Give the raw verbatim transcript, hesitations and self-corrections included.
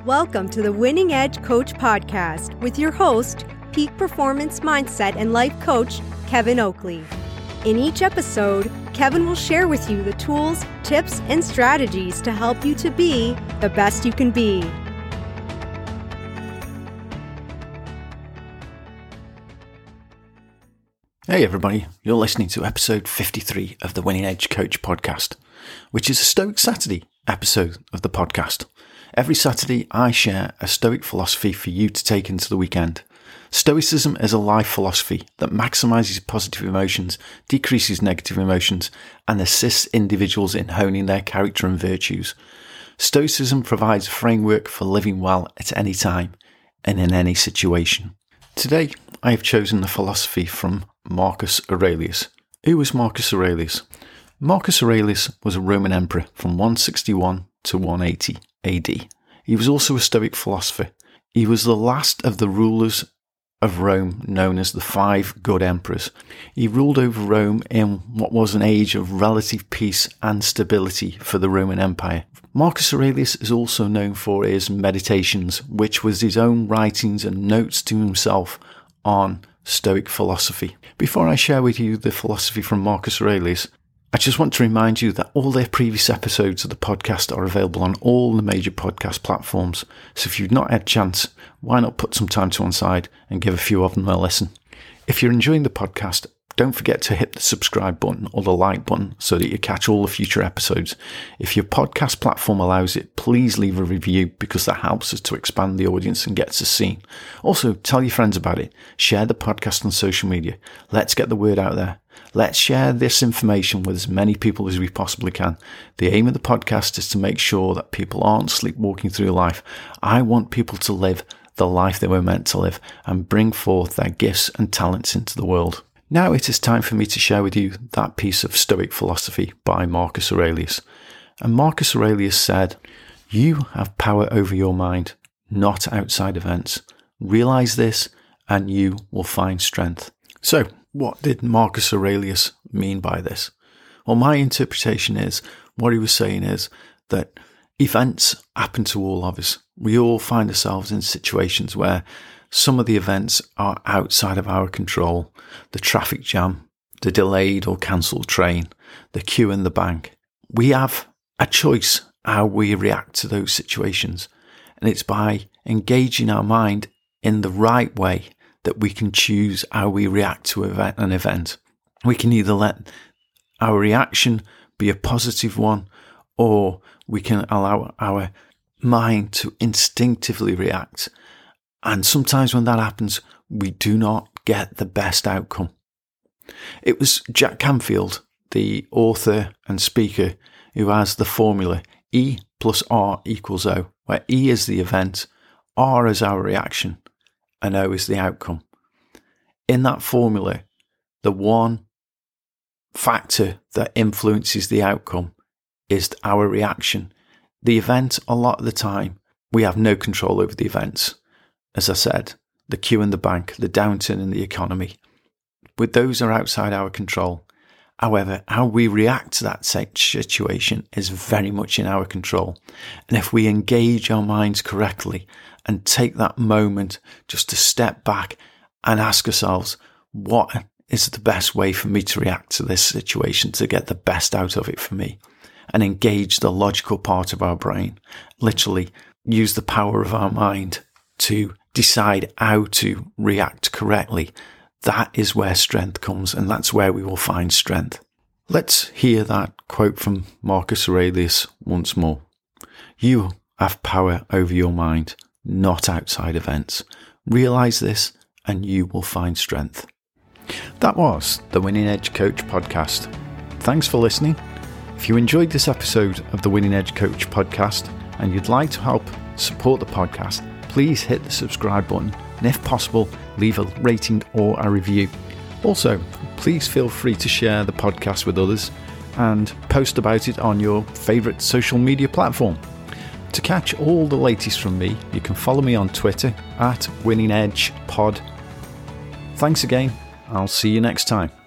Welcome to the Winning Edge Coach Podcast with your host, Peak Performance Mindset and Life Coach, Kevin Oakley. In each episode, Kevin will share with you the tools, tips, and strategies to help you to be the best you can be. Hey everybody, you're listening to episode fifty-three of the Winning Edge Coach Podcast, which is a Stoic Saturday episode of the podcast. Every Saturday, I share a Stoic philosophy for you to take into the weekend. Stoicism is a life philosophy that maximizes positive emotions, decreases negative emotions, and assists individuals in honing their character and virtues. Stoicism provides a framework for living well at any time and in any situation. Today, I have chosen the philosophy from Marcus Aurelius. Who was Marcus Aurelius? Marcus Aurelius was a Roman emperor from one sixty-one to one eighty A D. He was also a Stoic philosopher. He was the last of the rulers of Rome known as the Five Good Emperors. He ruled over Rome in what was an age of relative peace and stability for the Roman Empire. Marcus Aurelius is also known for his Meditations, which was his own writings and notes to himself on Stoic philosophy. Before I share with you the philosophy from Marcus Aurelius, I just want to remind you that all their previous episodes of the podcast are available on all the major podcast platforms. So if you've not had a chance, why not put some time to one side and give a few of them a listen? If you're enjoying the podcast, don't forget to hit the subscribe button or the like button so that you catch all the future episodes. If your podcast platform allows it, please leave a review because that helps us to expand the audience and gets us seen. Also, tell your friends about it. Share the podcast on social media. Let's get the word out there. Let's share this information with as many people as we possibly can. The aim of the podcast is to make sure that people aren't sleepwalking through life. I want people to live the life they were meant to live and bring forth their gifts and talents into the world. Now it is time for me to share with you that piece of Stoic philosophy by Marcus Aurelius. And Marcus Aurelius said, "You have power over your mind, not outside events. Realize this and you will find strength." So, what did Marcus Aurelius mean by this? Well, my interpretation is, what he was saying is that events happen to all of us. We all find ourselves in situations where some of the events are outside of our control. The traffic jam, the delayed or cancelled train, the queue in the bank. We have a choice how we react to those situations. And it's by engaging our mind in the right way that we can choose how we react to an event. We can either let our reaction be a positive one, or we can allow our mind to instinctively react. And sometimes when that happens, we do not get the best outcome. It was Jack Canfield, the author and speaker, who has the formula E plus R equals O, where E is the event, R is our reaction, and O is the outcome. In that formula, the one factor that influences the outcome is our reaction. The event, a lot of the time, we have no control over the events. As I said, the queue in the bank, the downturn in the economy, with those are outside our control. However, how we react to that situation is very much in our control. And if we engage our minds correctly and take that moment just to step back and ask ourselves, what is the best way for me to react to this situation to get the best out of it for me? And engage the logical part of our brain, literally use the power of our mind to decide how to react correctly. That is where strength comes, and that's where we will find strength. Let's hear that quote from Marcus Aurelius once more. "You have power over your mind, not outside events. Realize this and you will find strength." That was the Winning Edge Coach Podcast. Thanks for listening. If you enjoyed this episode of the Winning Edge Coach Podcast and you'd like to help support the podcast, please hit the subscribe button and if possible, leave a rating or a review. Also, please feel free to share the podcast with others and post about it on your favourite social media platform. To catch all the latest from me, you can follow me on Twitter at Winning Edge Pod. Thanks again. I'll see you next time.